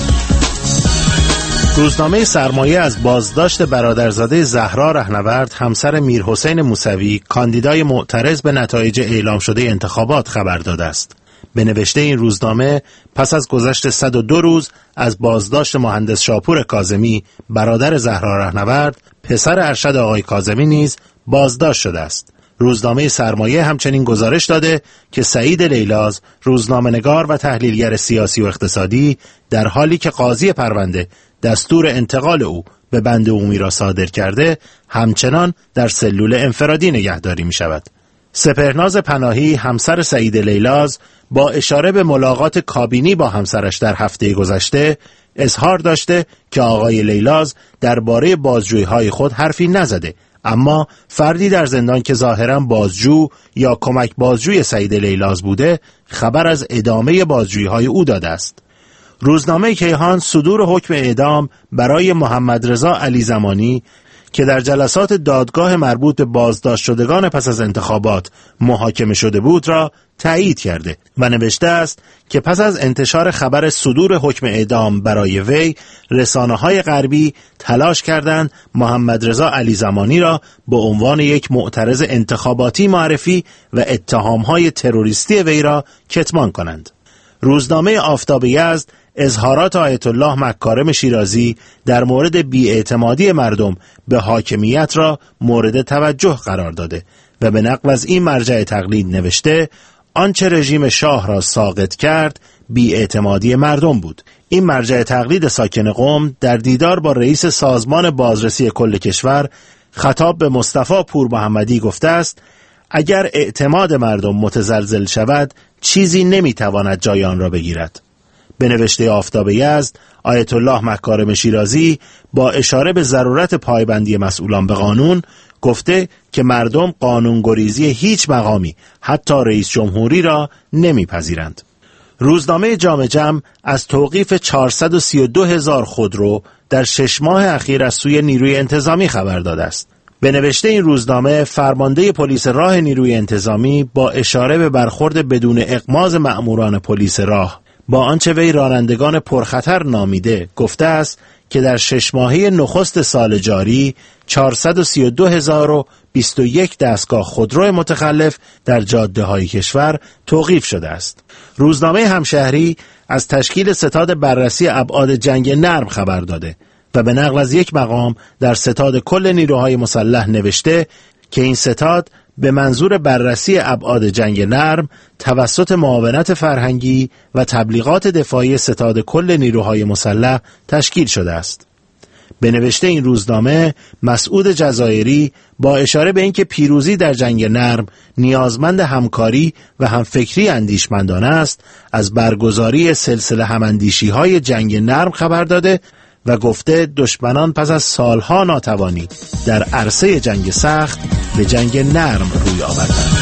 روزنامه سرمایه از بازداشت برادرزاده زهرا رهنورد همسر میرحسین موسوی کاندیدای معترض به نتایج اعلام شده انتخابات خبر داده است. به نوشته این روزنامه پس از گذشت صد و دو روز از بازداشت مهندس شاپور کاظمی برادر زهرا رهنورد، پسر ارشد آقای کاظمی نیز بازداشت شده است. روزنامه سرمایه همچنین گزارش داده که سعید لیلاز، روزنامه‌نگار و تحلیلگر سیاسی و اقتصادی، در حالی که قاضی پرونده دستور انتقال او به بند عمومی را صادر کرده، همچنان در سلول انفرادی نگهداری می شود. سپهرناز پناهی همسر سعید لیلاز با اشاره به ملاقات کابینی با همسرش در هفته گذشته اظهار داشته که آقای لیلاز درباره بازجویی‌های خود حرفی نزده، اما فردی در زندان که ظاهراً بازجو یا کمک بازجوی سعید لیلاز بوده خبر از ادامه بازجویی‌های او داده است. روزنامه کیهان صدور حکم اعدام برای محمد رضا علی زمانی که در جلسات دادگاه مربوط به بازداشت شدگان پس از انتخابات محاکمه شده بود را تایید کرده و نوشته است که پس از انتشار خبر صدور حکم اعدام برای وی، رسانه‌های غربی تلاش کردند محمد رضا علی زمانی را به عنوان یک معترض انتخاباتی معرفی و اتهام‌های تروریستی وی را کتمان کنند. روزنامه آفتاب یزد اظهارات آیت الله مکارم شیرازی در مورد بی‌اعتمادی مردم به حاکمیت را مورد توجه قرار داده و به نقل از این مرجع تقلید نوشته آنچه رژیم شاه را ساقط کرد بی‌اعتمادی مردم بود. این مرجع تقلید ساکن قم در دیدار با رئیس سازمان بازرسی کل کشور خطاب به مصطفی پور محمدی گفته است اگر اعتماد مردم متزلزل شود چیزی نمیتواند جای آن را بگیرد. به نوشته آفتاب یزد، آیت الله مکارم شیرازی با اشاره به ضرورت پایبندی مسئولان به قانون گفته که مردم قانونگریزی هیچ مقامی حتی رئیس جمهوری را نمیپذیرند. روزنامه جامع جم از توقیف چهارصد و سی و دو هزار خودرو در شش ماه اخیر از سوی نیروی انتظامی خبر داده است. به نوشته این روزنامه فرمانده پلیس راه نیروی انتظامی با اشاره به برخورد بدون اغماض مأموران پلیس راه با آنچه وی رانندگان پرخطر نامیده گفته است که در شش ماهه نخست سال جاری چهارصد و سی و دو هزار و بیست و یک دستگاه خودرو متخلف در جاده های کشور توقیف شده است. روزنامه همشهری از تشکیل ستاد بررسی ابعاد جنگ نرم خبر داده و به نقل از یک مقام در ستاد کل نیروهای مسلح نوشته که این ستاد به منظور بررسی ابعاد جنگ نرم توسط معاونت فرهنگی و تبلیغات دفاعی ستاد کل نیروهای مسلح تشکیل شده است. به نوشته این روزنامه مسعود جزایری با اشاره به اینکه پیروزی در جنگ نرم نیازمند همکاری و همفکری اندیشمندانه است، از برگزاری سلسله هماندیشی‌های جنگ نرم خبر داده و گفته دشمنان پس از سالها ناتوانی در عرصه جنگ سخت به جنگ نرم روی آوردند.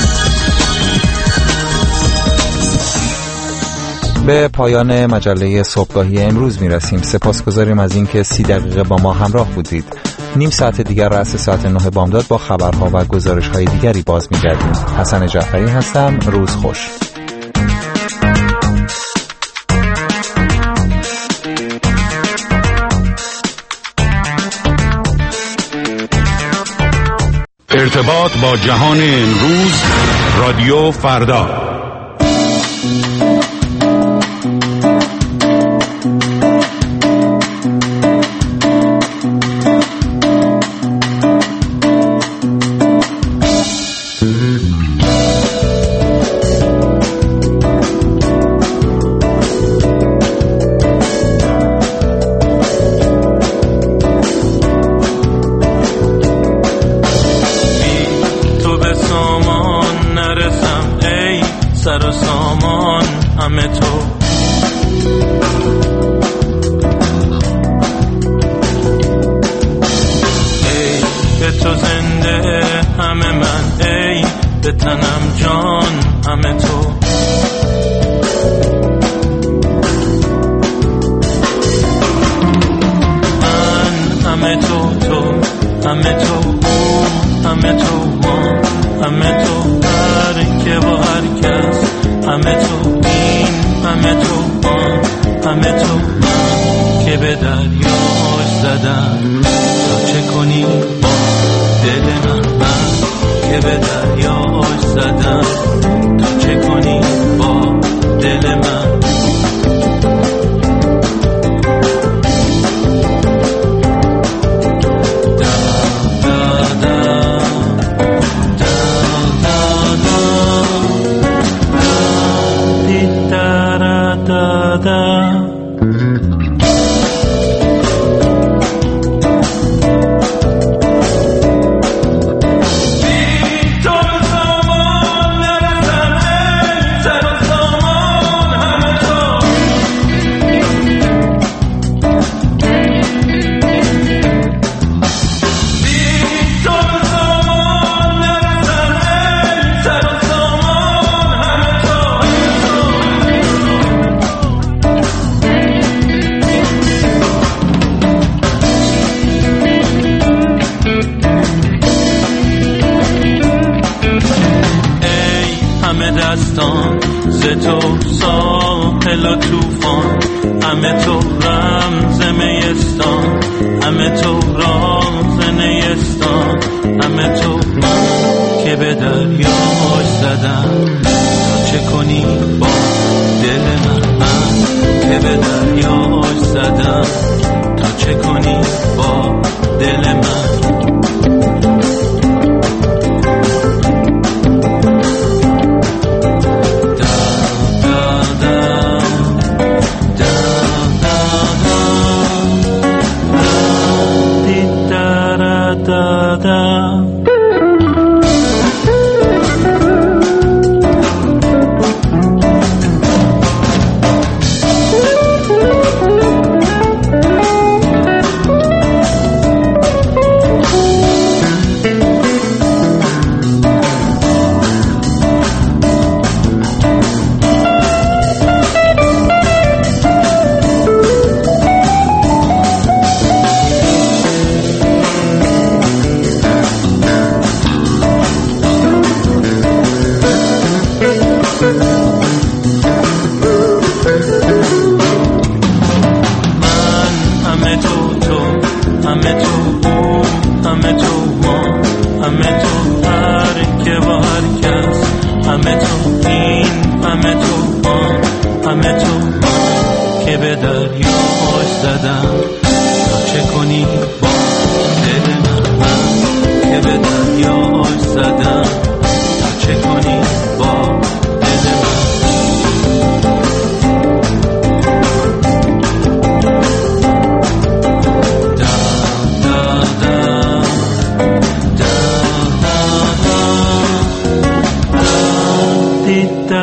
به پایان مجله صبحگاهی امروز می رسیم. سپاسگزاریم از اینکه سی دقیقه با ما همراه بودید. نیم ساعت دیگر رأس ساعت نه بامداد با خبرها و گزارش‌های دیگری باز می‌گردیم. حسن جعفری هستم. روز خوش. ارتباط با جهان امروز، رادیو فردا.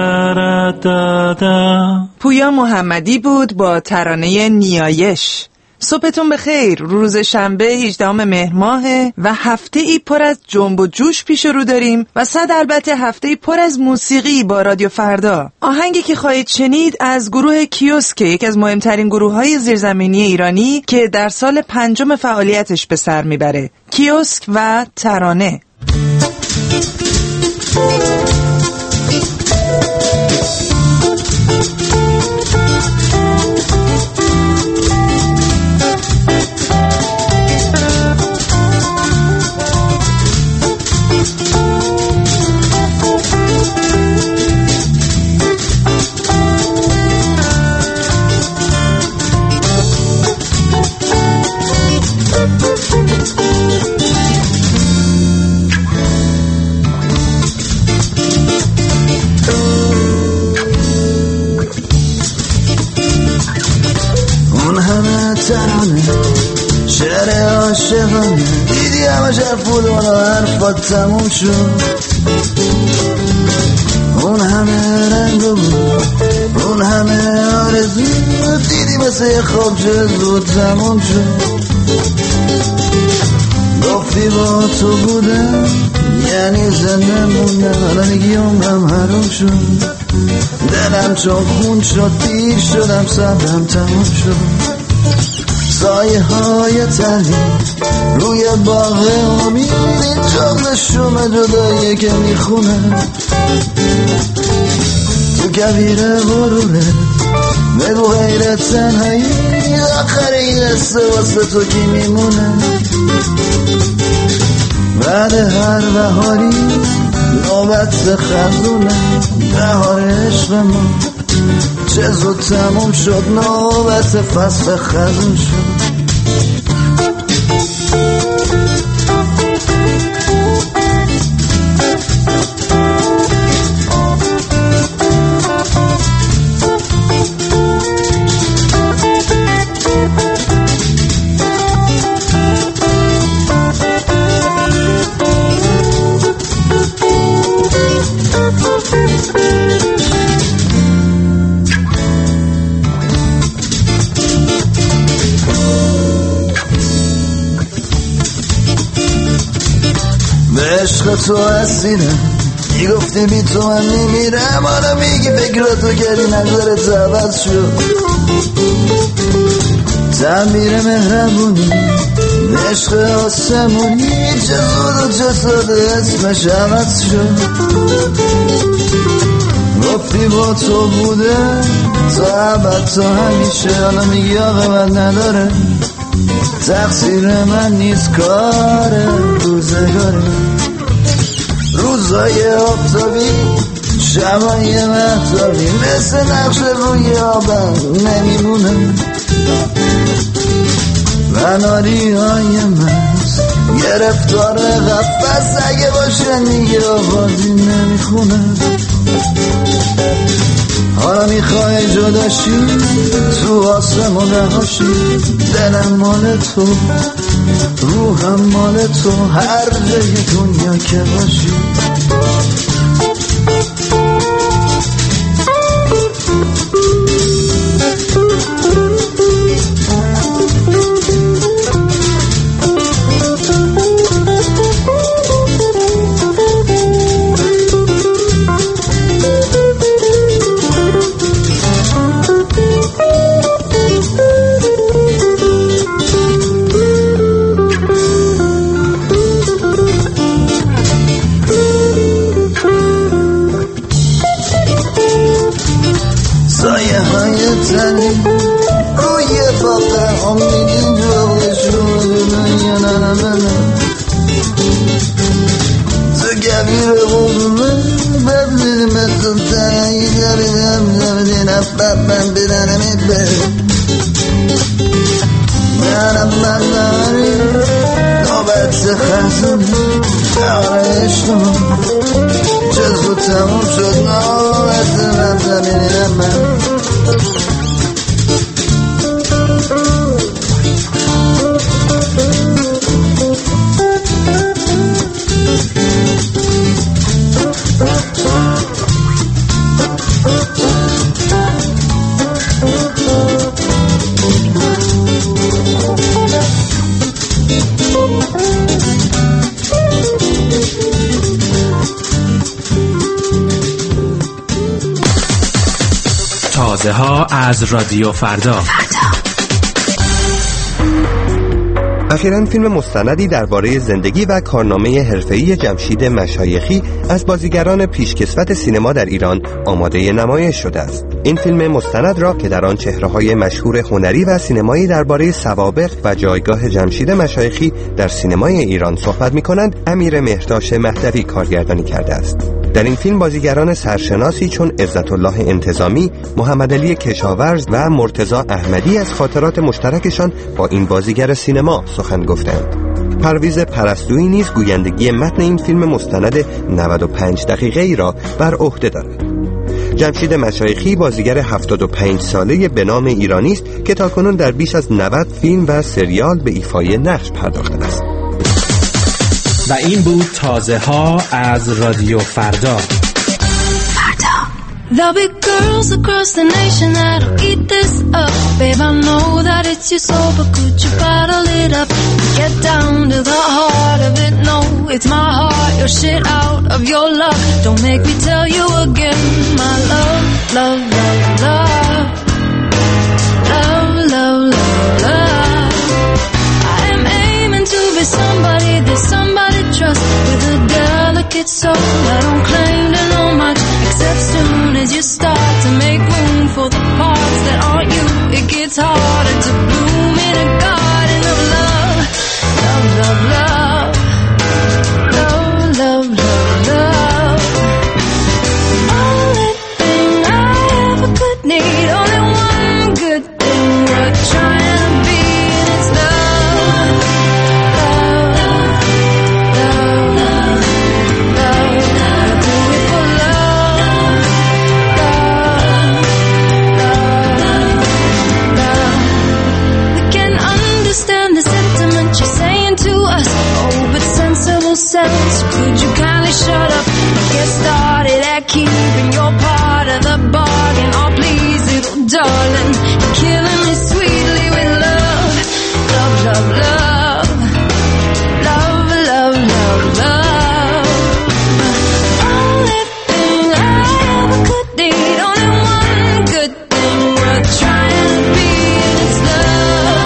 پویا محمدی بود با ترانه نیایش. صبحتون بخیر. روز شنبه هجدهم مهر ماهه و هفته ای پر از جنب و جوش پیش رو داریم و صد البته هفته ای پر از موسیقی با رادیو فردا. آهنگی که خواهید شنید از گروه کیوسک، یکی از مهمترین گروه های زیرزمینی ایرانی که در سال پنجم فعالیتش به سر میبره. کیوسک و ترانه. شعر عاشقانه دیدی همه شرفون و حرفات تموم شد. اون همه رنگ بود، اون همه آرزو دیدی مثل خواب چه زود تموم شد. گفتی با تو بودم یعنی زنده موندم، حالا میگی عمرم حروم شد. دلم چون خون شد پیر شدم، صبرم تموم شد. سایه های تنی روی باغ امید، جغل شوم جداییه که میخونه تو کبیر غروره. بگو غیر تنهایی آخر این قصه واسه تو کی میمونه. بعد هر بهاری نوبت خزونه، بهار عشق ما چه زود تموم شد، نوبت فصل خزون شد. عشق تو اسیرم، میگفتی بی تو من میمیرم، حالا میگی فکراتو کردی نظرت عوض شد. تعمیر مهربونی عشق آسمونی چه زود و چه ساده اسمش عوض شد. گفتی با تو بوده تا ابد تا همیشه، حالا میگی آقا من نداره، تقصیر من نیست کار روزگاره. روزای آفتابی شبای مهتابی مثل نقش روی آبم نمیمونه. مناری های مست گرفتار قفص اگه باشه دیگه آوازی نمیخونه. حالا میخوای جداشی تو آسمون رهاشی، دلم مال تو روحم مال تو، هر جای دنیا که باشی. سایه های تنی روی باقه امیدین جوشون دنیا ننمنه. تو گبیر غروبه ببینی مثل تنهی داریدم نمیدین افبب من بیرنمی بر منم من داری نوبت خزون عشق من چه زود تموم شد، نوبت من زمینیم من. تازه ها از رادیو فردا. اخیراً فیلم مستندی درباره زندگی و کارنامه حرفه‌ای جمشید مشایخی از بازیگران پیشکسوت سینما در ایران آماده نمایش شده است. این فیلم مستند را که در آن چهره‌های مشهور هنری و سینمایی درباره سوابق و جایگاه جمشید مشایخی در سینمای ایران صحبت می‌کنند، امیر مهرداشت مهدوی کارگردانی کرده است. در این فیلم بازیگران سرشناسی چون عزت الله انتظامی، محمد علی کشاورز و مرتضی احمدی از خاطرات مشترکشان با این بازیگر سینما سخن گفتند. پرویز پرستویی نیز گویندگی متن این فیلم مستند نود و پنج دقیقه‌ای را بر عهده دارد. جمشید مشایخی بازیگر هفتاد و پنج ساله به نام ایرانی است که تاکنون در بیش از نود فیلم و سریال به ایفای نقش پرداخته است. و این بود تازه ها از رادیو فردا. There'll be girls across the nation that'll eat this up. Babe, I know that it's your soul, but could you bottle it up? Get down to the heart of it. No, it's my heart, your shit out of your luck. Don't make me tell you again, my love, love, love, love. Love, love, love, love. I am aiming to be somebody that somebody trusts, with a delicate soul. I don't claim to know much, except soon as you start to make room for the parts that aren't you, it gets harder to bloom in a garden of love. Love, love, love. Love, love, love, love. Only thing I ever could need, only one good thing worth trying to be, and it's love. Love, love, love, love. I'll do it for love. Understand the sentiment you're saying to us. Oh, but sensible sense, could you kindly shut up and get started at keeping your part of the bargain? Oh, please, little darling, you're killing me sweetly with love. Love, love, love. Love, love, love, love. Only thing I ever could need, only one good thing worth trying to be, and it's love.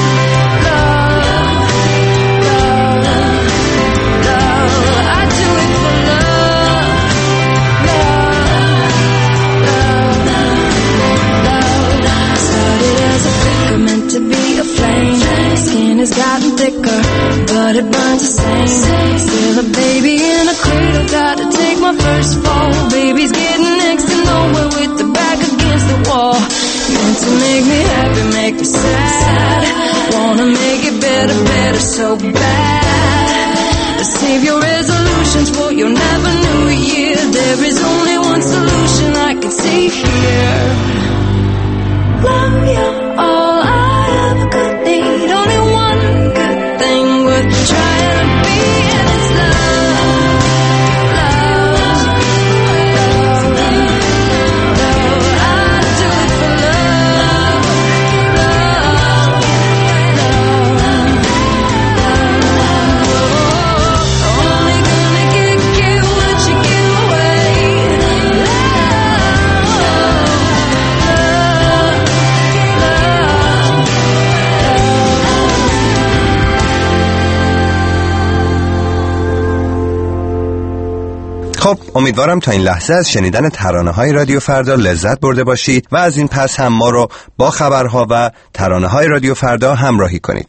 It's gotten thicker, but it burns the same. Still a baby in a cradle, gotta take my first fall. Baby's getting next to nowhere with the back against the wall. Meant to make me happy, make me sad. Wanna make it better, better so bad. Save your resolutions for your never new year. There is only one solution I can see here. Love you, all I ever could need. Only one good thing worth trying to be, and it's love. Love, love, love. I do it for love. Love, love, love. Only gonna give you what you give away. Love, love, love. خب امیدوارم تا این لحظه از شنیدن ترانه‌های رادیو فردا لذت برده باشید و از این پس هم ما رو با خبرها و ترانه‌های رادیو فردا همراهی کنید.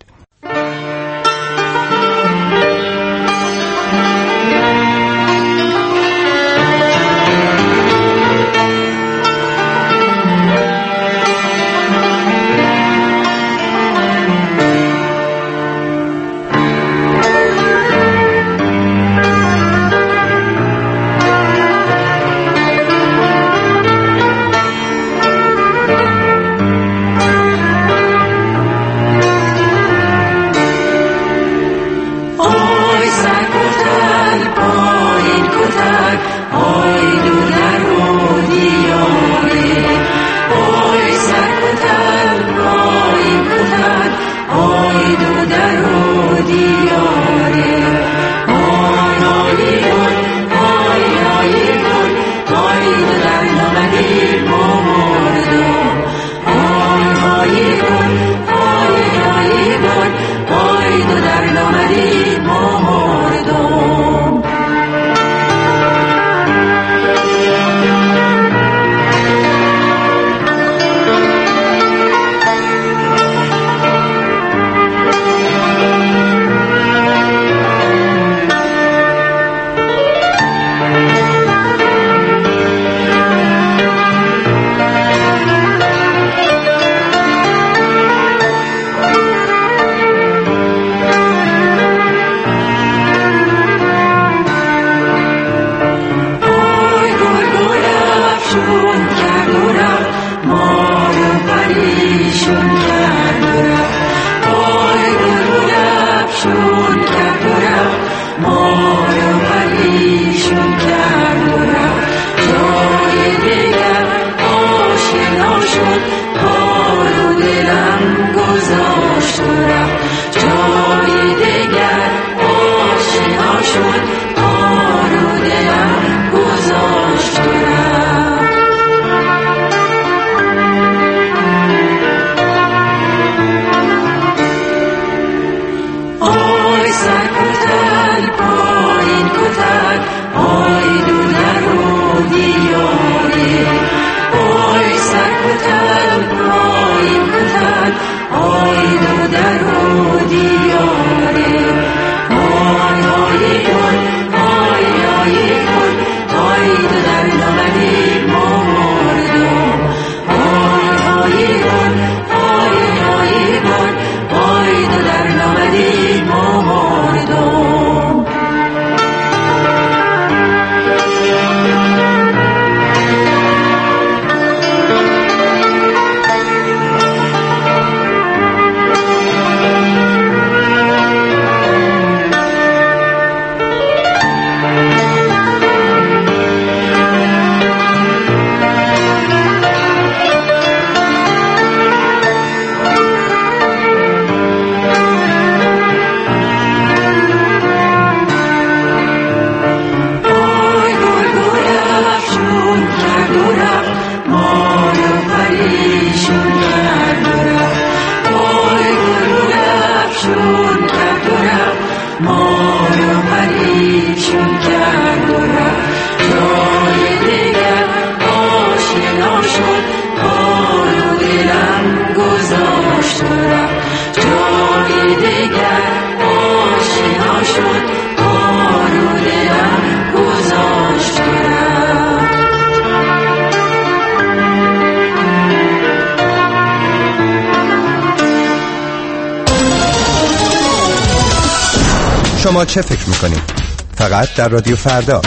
شما چه فکر میکنید؟ فقط در رادیو فردا.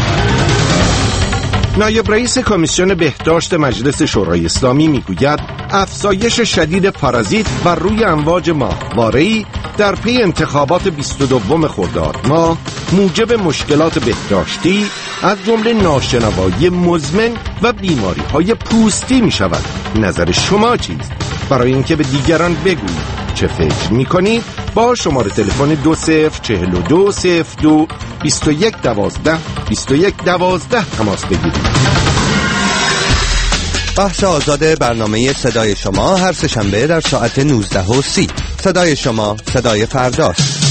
نایب رئیس کمیسیون بهداشت مجلس شورای اسلامی میگوید افزایش شدید پارازیت بر روی امواج ماهواره‌ای در پی انتخابات بیست و دو خرداد ماه موجب مشکلات بهداشتی از جمله ناشنوایی مزمن و بیماری‌های پوستی می شود. نظر شما چیست؟ برای اینکه به دیگران بگویید چه فکر می‌کنید با شماره تلفن دو صفر چهل و دو صفر دو بیست و یک دوازده بیست و یک دوازده تماس بگیرید. بخش آزاد برنامه صدای شما هر سه‌شنبه در ساعت نوزده و سی. صدای شما، صدای فرداست.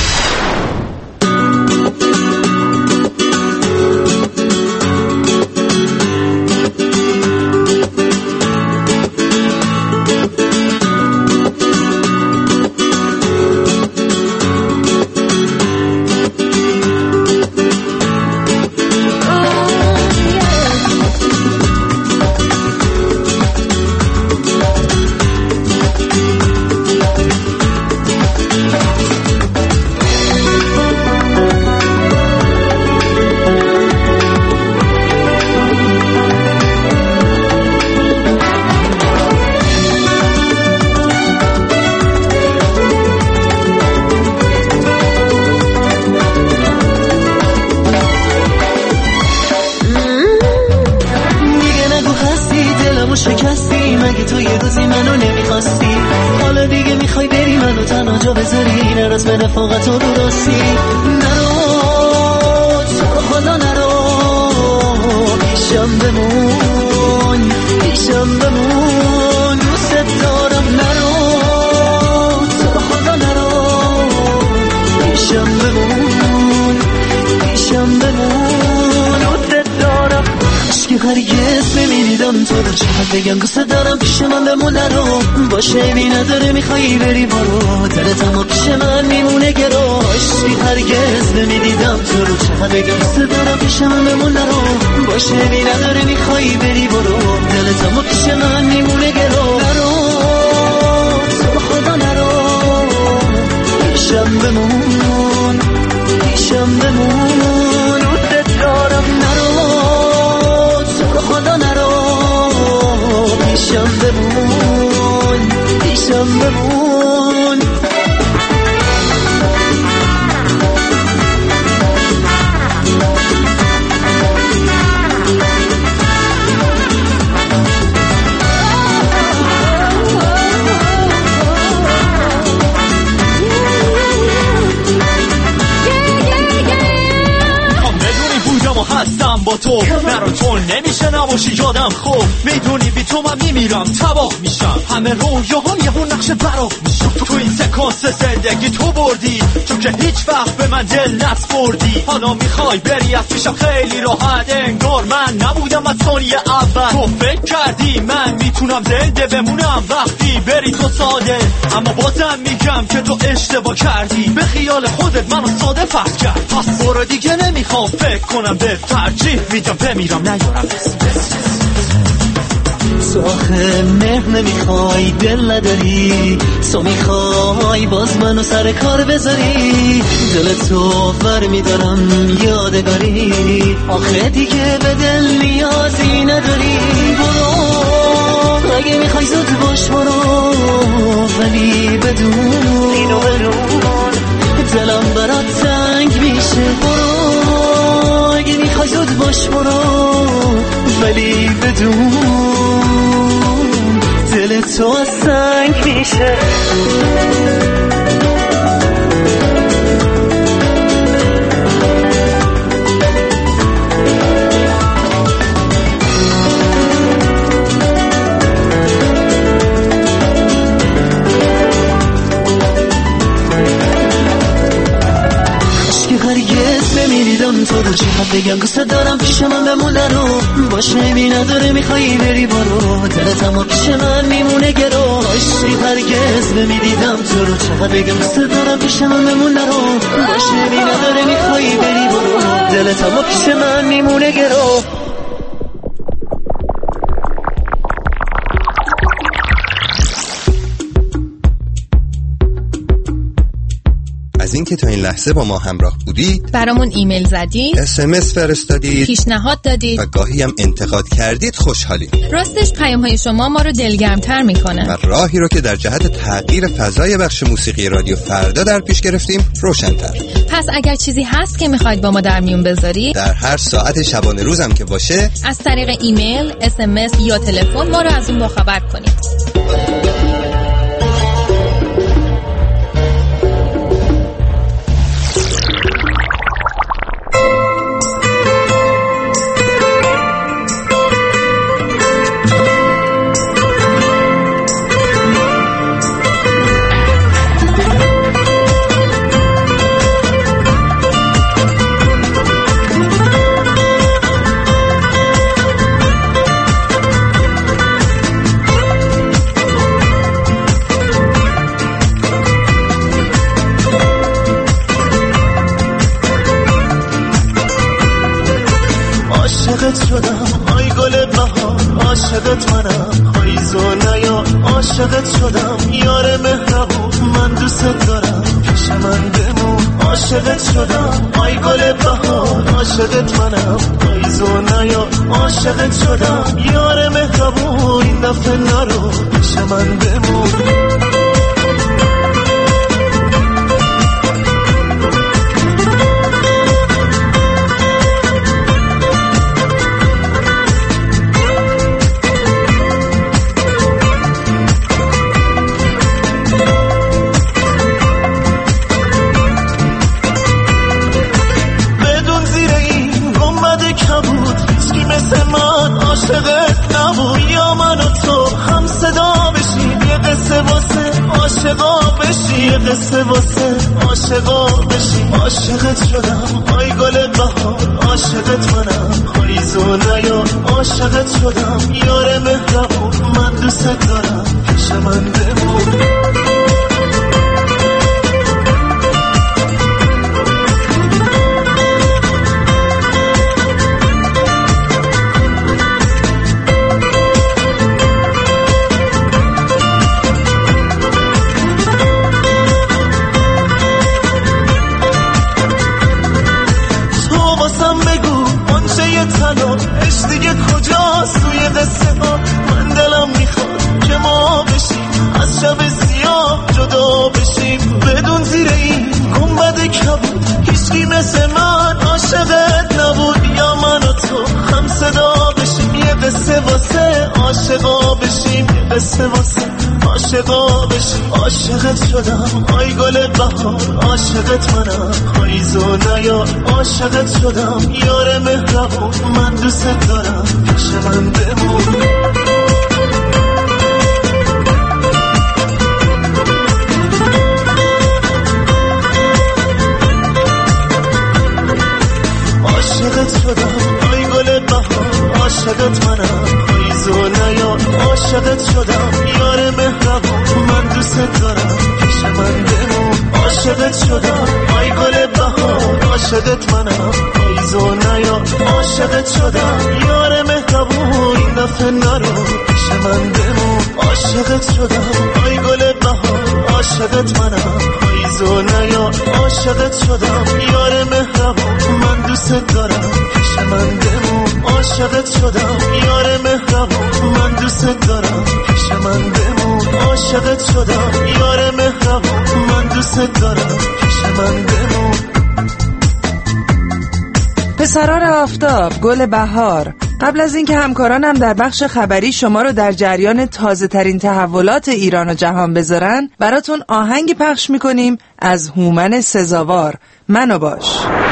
بگم دوست دارم پیش من بمونه رو باشه بی نداره میخوایی بری برو دلت اما پیش من میمونه گراش بی هرگز نمیدیدم تو رو چقدر بگم دوست دارم پیش من بمونه رو باشه بی نداره میخوایی بری برو دلت اما پیش من میمونه گراش نرو تو خدا نرو پیشم بمون پیشم بمون دوست دارم نرو تو خدا نرو پیشم بمون پیشم بمون هستم با تو نرو تو نمیشه نباشی یادم خوب میدونی بی تو من میمیرم تباه میشم همه رویاهام یه اون نقشه براه میشم تو این سکانس زندگی تو بردی چون که هیچ وقت به من دل نسپردی حالا میخوای بری از پیشم خیلی راحت انگار من نبودم از ثانیه اول تو فکر کردی من میتونم زنده بمونم وقتی بری تو ساده اما بازم میگم که تو اشتباه کردی به خیال خودت منو ساده فرض کرد پس برو دیگه نمیخوام فکر کنم به ترجیح میدم بمیرم نیارم تو آخه مهر نمیخوای دل نداری تو میخوای باز منو سر کار بذاری دل تو بر میدارم یادگاری آخه دیگه به دل نیازی نداری برو اگه میخوای زود باش برو ولی بدون اینو بدون دلم برات تنگ میشه برو اگه میخوای زود باش برو ولی بدون دل تو از سنگ میشه تو رو چقدر بگم دوست دارم پیش من بمونه رو باشه بی نداره میخوایی بری برو دلت اما پیش من میمونه گرو عشقی هرگز نمیدیدم تو رو چقدر بگم دوست دارم پیش من بمونه رو باشه بی نداره میخوایی بری برو دلت اما پیش من میمونه گرو از اینکه تا این لحظه با ما همراه بودید، برامون ایمیل زدید، اس ام اس فرستادید، پیشنهاد دادید و گاهی هم انتقاد کردید، خوشحالیم. راستش پیام‌های شما ما رو دلگرم‌تر می‌کنه و راهی رو که در جهت تغییر فضای بخش موسیقی رادیو فردا در پیش گرفتیم روشن‌تر. پس اگر چیزی هست که می‌خواید با ما در میون بذارید، در هر ساعت شبانه روزم که باشه، از طریق ایمیل، اس ام اس یا تلفن ما رو از اون باخبر کنید. عاشقت شدم آی گل بهار، عاشقت منم پاییزو نیا، عاشقت شدم یار مهربون، من دوست دارم پیش من بمون. عاشقت شدم آی گل بهار، عاشقت منم پاییزو نیا، عاشقت شدم یار مهربون، این دفعه نرو پیش من بمون. عاشقت نبود یا من و تو هم صدا بشیم، یه قصه واسه عاشقا بشی، یه قصه واسه عاشقا بشی. عاشقت شدم آی گل بهار، عاشقت منم پاییزو نیا، عاشقت شدم یار مهربون، من دوست دارم پیش من بمون. دیگه کجاست توی قصه ها، من دلم میخواد که ما بشیم از شب سیاه جدا بشیم، بدون زیر این گنبد کبود هیچکی مثل من عاشقت نبود، یا من و تو هم صدا بشیم، یه قصه واسه عاشقا بشیم، یه قصه واسه عاشقا بشیم. عاشقت شدم آی گل بهار، عاشقت منم پاییزو نیا، عاشقت شدم یار مهربون، من دوست دارم پیش من بمون. عاشقت شدم آی گل بهار، عاشقت منم پاییزو نیا، عاشقت شدم یار مهربون، من دوست دارم پیش من بمون. عاشقت شدم آی گل بهار، عاشقت منم پاییزو نیا، عاشقت شدم یار مهربون، این دفعه نرو پیش من بمون. عاشقت شدم آی گل بهار، عاشقت منم پاییزو نیا، عاشقت شدم یار مهربون، من دوست دارم پیش من بمون. عاشقت شدم یار مهربون، من دوست دارم پیش من بمون. عاشقت شدم یار مهربون، من دوست دارم پیش من بمون. پسرار آفتاب، گل بهار. قبل از اینکه همکارانم در بخش خبری شما رو در جریان تازه ترین تحولات ایران و جهان بذارن، براتون آهنگی پخش میکنیم از هومن سزاوار، منو باش.